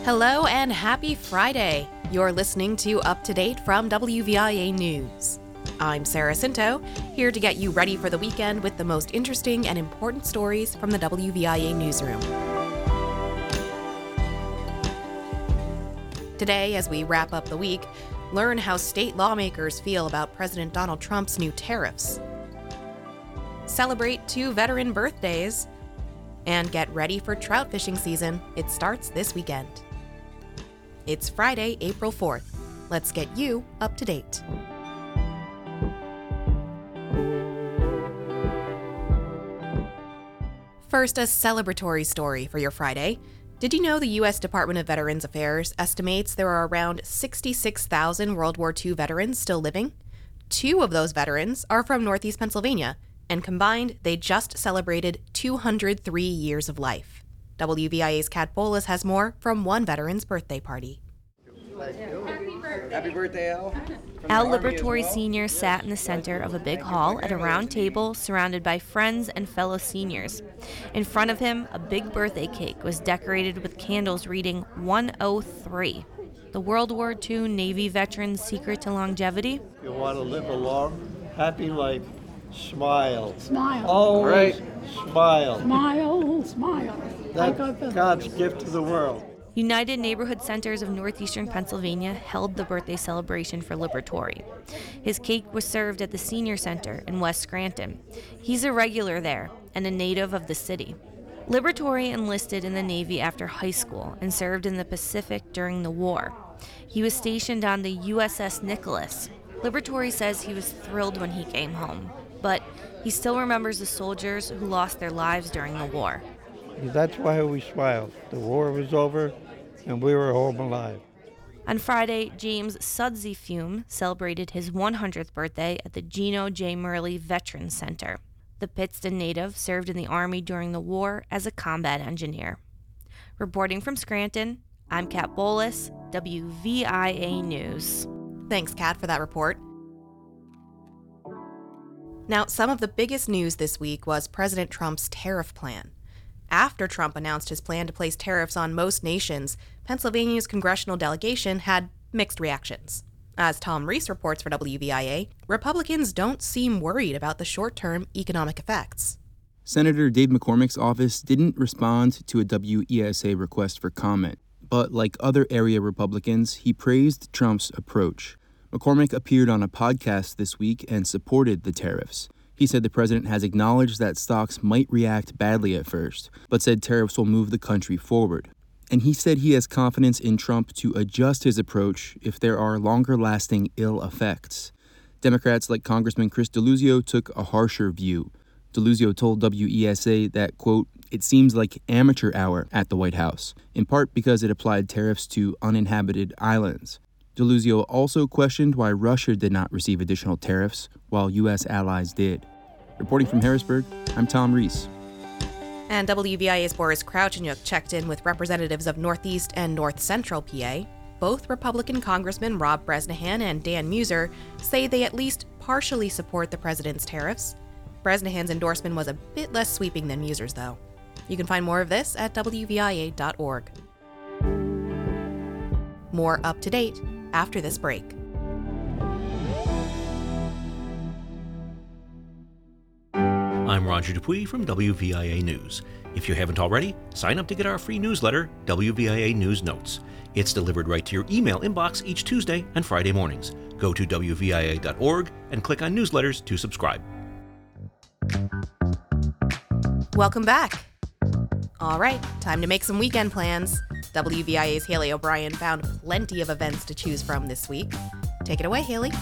Hello and happy Friday. You're listening to Up to Date from WVIA News. I'm Sarah Cinto, here to get you ready for the weekend with the most interesting and important stories from the WVIA newsroom. Today, as we wrap up the week, learn how state lawmakers feel about President Donald Trump's new tariffs. Celebrate 2 veteran birthdays. And get ready for trout fishing season. It starts this weekend. It's Friday, April 4th. Let's get you up to date. First, a celebratory story for your Friday. Did you know the U.S. Department of Veterans Affairs estimates there are around 66,000 World War II veterans still living? 2 of those veterans are from Northeast Pennsylvania, and combined, they just celebrated 203 years of life. WVIA's Kat Bolas has more from one veteran's birthday party. Happy birthday, Al. Al Liberatore Sr. sat in the center of a big hall at a round table surrounded by friends and fellow seniors. In front of him, a big birthday cake was decorated with candles reading 103. The World War II Navy veteran's secret to longevity? You want to live a long, happy life. Smile. Smile. Always smile. Smile, smile. That's God's gift to the world. United Neighborhood Centers of Northeastern Pennsylvania held the birthday celebration for Liberatore. His cake was served at the Senior Center in West Scranton. He's a regular there and a native of the city. Liberatore enlisted in the Navy after high school and served in the Pacific during the war. He was stationed on the USS Nicholas. Liberatore says he was thrilled when he came home, but he still remembers the soldiers who lost their lives during the war. That's why we smiled. The war was over, and we were home alive. On Friday, James Sudsy Fume celebrated his 100th birthday at the Geno J. Murley Veterans Center. The Pittston native served in the Army during the war as a combat engineer. Reporting from Scranton, I'm Kat Bolas, WVIA News. Thanks, Kat, for that report. Now, some of the biggest news this week was President Trump's tariff plan. After Trump announced his plan to place tariffs on most nations, Pennsylvania's congressional delegation had mixed reactions. As Tom Reese reports for WVIA, Republicans don't seem worried about the short-term economic effects. Senator Dave McCormick's office didn't respond to a WESA request for comment, but like other area Republicans, he praised Trump's approach. McCormick appeared on a podcast this week and supported the tariffs. He said the president has acknowledged that stocks might react badly at first, but said tariffs will move the country forward. And he said he has confidence in Trump to adjust his approach if there are longer-lasting ill effects. Democrats like Congressman Chris Deluzio took a harsher view. Deluzio told WESA that, quote, it seems like amateur hour at the White House, in part because it applied tariffs to uninhabited islands. Deluzio also questioned why Russia did not receive additional tariffs, while U.S. allies did. Reporting from Harrisburg, I'm Tom Reese. And WVIA's Boris Kraucheniuk checked in with representatives of Northeast and North Central PA. Both Republican Congressmen Rob Bresnahan and Dan Muser say they at least partially support the president's tariffs. Bresnahan's endorsement was a bit less sweeping than Muser's, though. You can find more of this at WVIA.org. More up to date after this break. I'm Roger Dupuis from WVIA News. If you haven't already, sign up to get our free newsletter, WVIA News Notes. It's delivered right to your email inbox each Tuesday and Friday mornings. Go to WVIA.org and click on newsletters to subscribe. Welcome back. All right, time to make some weekend plans. WVIA's Haley O'Brien found plenty of events to choose from this week. Take it away, Haley.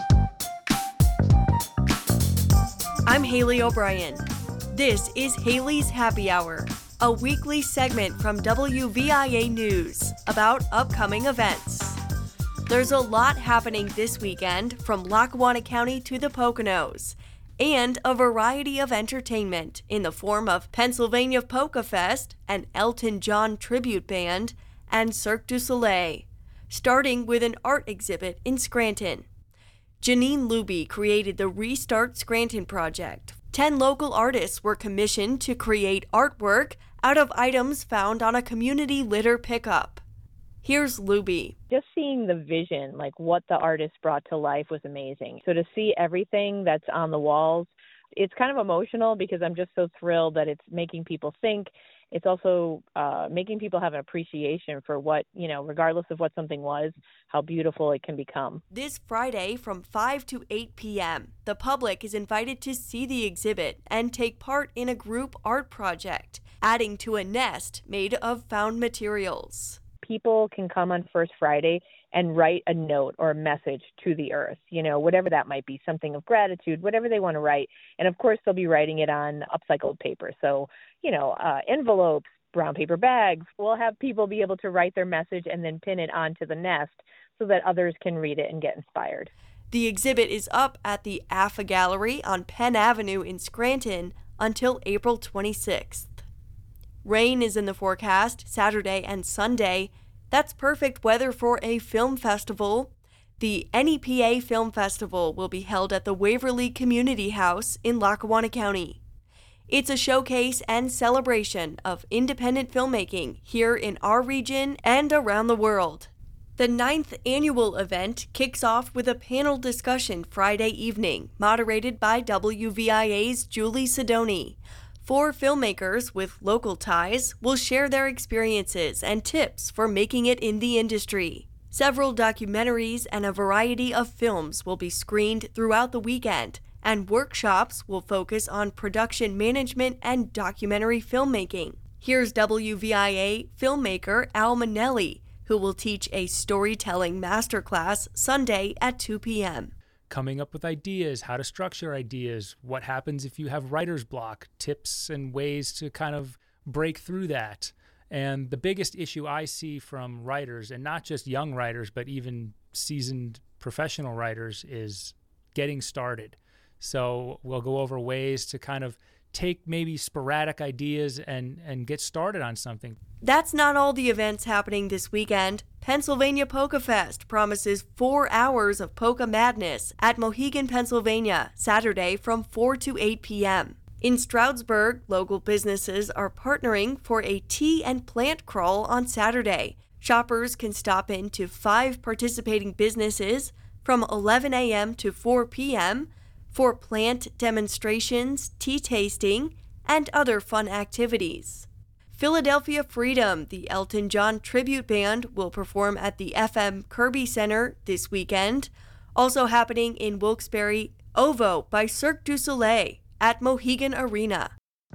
I'm Haley O'Brien. This is Haley's Happy Hour, a weekly segment from WVIA News about upcoming events. There's a lot happening this weekend from Lackawanna County to the Poconos, and a variety of entertainment in the form of Pennsylvania Polka Fest, an Elton John tribute band, and Cirque du Soleil, starting with an art exhibit in Scranton. Janine Luby created the Restart Scranton project. 10 local artists were commissioned to create artwork out of items found on a community litter pickup. Here's Luby. Just seeing the vision, like what the artist brought to life, was amazing. So to see everything that's on the walls, it's kind of emotional because I'm just so thrilled that it's making people think. It's also making people have an appreciation for what, regardless of what something was, how beautiful it can become. This Friday from 5 to 8 p.m., the public is invited to see the exhibit and take part in a group art project, adding to a nest made of found materials. People can come on First Friday and write a note or a message to the earth, whatever that might be, something of gratitude, whatever they want to write. And of course, they'll be writing it on upcycled paper. So, envelopes, brown paper bags. We'll have people be able to write their message and then pin it onto the nest so that others can read it and get inspired. The exhibit is up at the AFA Gallery on Penn Avenue in Scranton until April 26th. Rain is in the forecast Saturday and Sunday. That's perfect weather for a film festival. The NEPA Film Festival will be held at the Waverly Community House in Lackawanna County. It's a showcase and celebration of independent filmmaking here in our region and around the world. The 9th annual event kicks off with a panel discussion Friday evening, moderated by WVIA's Julie Sidoni. 4 filmmakers with local ties will share their experiences and tips for making it in the industry. Several documentaries and a variety of films will be screened throughout the weekend, and workshops will focus on production management and documentary filmmaking. Here's WVIA filmmaker Al Manelli, who will teach a storytelling masterclass Sunday at 2 p.m. Coming up with ideas, how to structure ideas, what happens if you have writer's block, tips and ways to kind of break through that. And the biggest issue I see from writers, and not just young writers, but even seasoned professional writers, is getting started. So we'll go over ways to kind of take maybe sporadic ideas and get started on something. That's not all the events happening this weekend. Pennsylvania Polka Fest promises 4 hours of polka madness at Mohegan, Pennsylvania, Saturday from 4 to 8 p.m. In Stroudsburg, local businesses are partnering for a tea and plant crawl on Saturday. Shoppers can stop in to 5 participating businesses from 11 a.m. to 4 p.m. for plant demonstrations, tea tasting, and other fun activities. Philadelphia Freedom, the Elton John tribute band, will perform at the FM Kirby Center this weekend. Also happening in Wilkes-Barre, OVO by Cirque du Soleil at Mohegan Arena.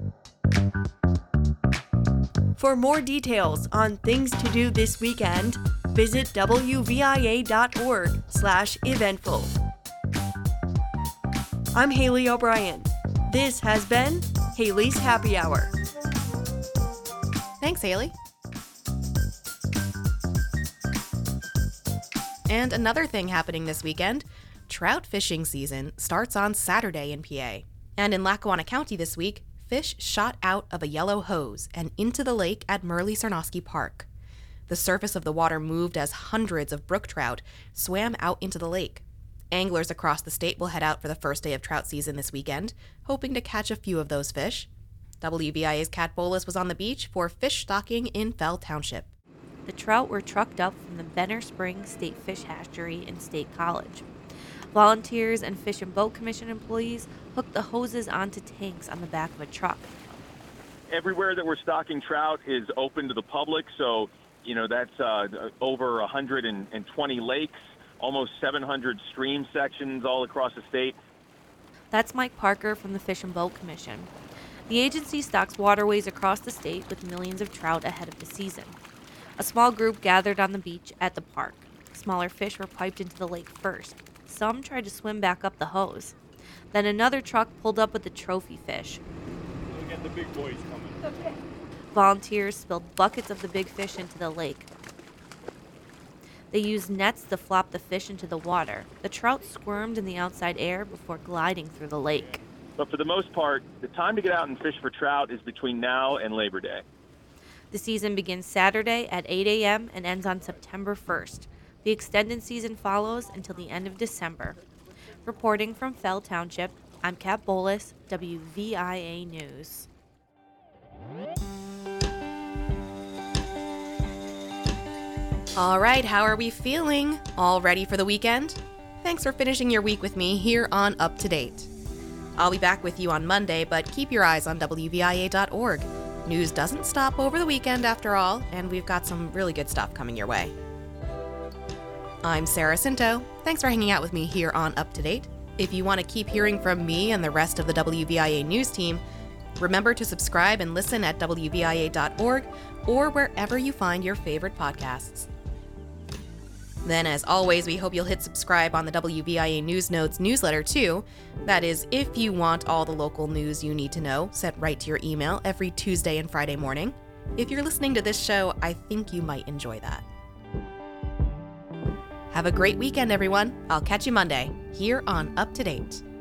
For more details on things to do this weekend, visit wvia.org/eventful. I'm Haley O'Brien. This has been Haley's Happy Hour. Thanks, Haley. And another thing happening this weekend, trout fishing season starts on Saturday in PA. And in Lackawanna County this week, fish shot out of a yellow hose and into the lake at Murley-Sarnosky Park. The surface of the water moved as hundreds of brook trout swam out into the lake. Anglers across the state will head out for the first day of trout season this weekend, hoping to catch a few of those fish. WVIA's Kat Bolas was on the beach for fish stocking in Fell Township. The trout were trucked up from the Benner Springs State Fish Hatchery in State College. Volunteers and Fish and Boat Commission employees hooked the hoses onto tanks on the back of a truck. Everywhere that we're stocking trout is open to the public, so that's over 120 lakes, almost 700 stream sections all across the state. That's Mike Parker from the Fish and Boat Commission. The agency stocks waterways across the state with millions of trout ahead of the season. A small group gathered on the beach at the park. Smaller fish were piped into the lake first. Some tried to swim back up the hose. Then another truck pulled up with the trophy fish. We got the big boys coming. Okay. Volunteers spilled buckets of the big fish into the lake. They used nets to flop the fish into the water. The trout squirmed in the outside air before gliding through the lake. But for the most part, the time to get out and fish for trout is between now and Labor Day. The season begins Saturday at 8 a.m. and ends on September 1st. The extended season follows until the end of December. Reporting from Fell Township, I'm Kat Bolas, WVIA News. All right, how are we feeling? All ready for the weekend? Thanks for finishing your week with me here on Up to Date. I'll be back with you on Monday, but keep your eyes on WVIA.org. News doesn't stop over the weekend after all, and we've got some really good stuff coming your way. I'm Sarah Cinto. Thanks for hanging out with me here on Up to Date. If you want to keep hearing from me and the rest of the WVIA news team, remember to subscribe and listen at WVIA.org or wherever you find your favorite podcasts. Then, as always, we hope you'll hit subscribe on the WVIA News Notes newsletter, too. That is, if you want all the local news you need to know sent right to your email every Tuesday and Friday morning. If you're listening to this show, I think you might enjoy that. Have a great weekend, everyone. I'll catch you Monday, here on Up to Date.